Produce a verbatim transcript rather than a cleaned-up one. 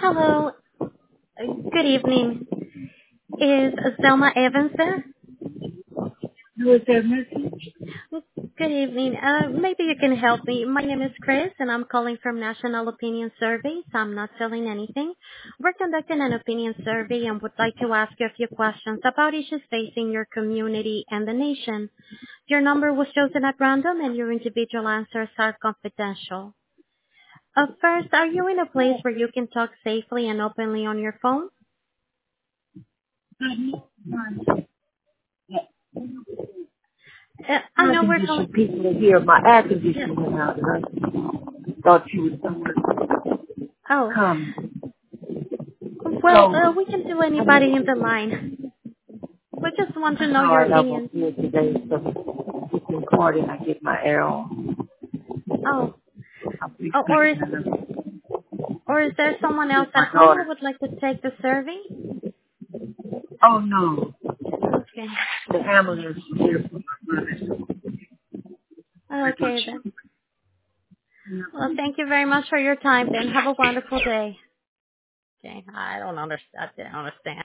Hello. Uh, Good evening. Is Selma Evans there? Who is that message? Good evening. Uh, maybe you can help me. My name is Chris, and I'm calling from National Opinion Survey. So I'm not selling anything. We're conducting an opinion survey and would like to ask you a few questions about issues facing your community and the nation. Your number was chosen at random, and your individual answers are confidential. Uh, first, are you in a place where you can talk safely and openly on your phone? Uh, I Air know we're calling. conditioning people are here. My air Yeah. conditioning went out, and I thought you was somewhere Oh, come. well, So uh, we can do anybody in the line. We just want to that's know all your right. I won't opinion. do it today. So it's important. I get my air on. Oh, I'll be oh or is speaking a little. or is there someone else With at my home who daughter. would like to take the survey? Oh no, Okay. the ambulance is here for my brother. I thought Okay then. you. Well, thank you very much for your time then. Have a wonderful day. Okay. I don't understand. I don't understand.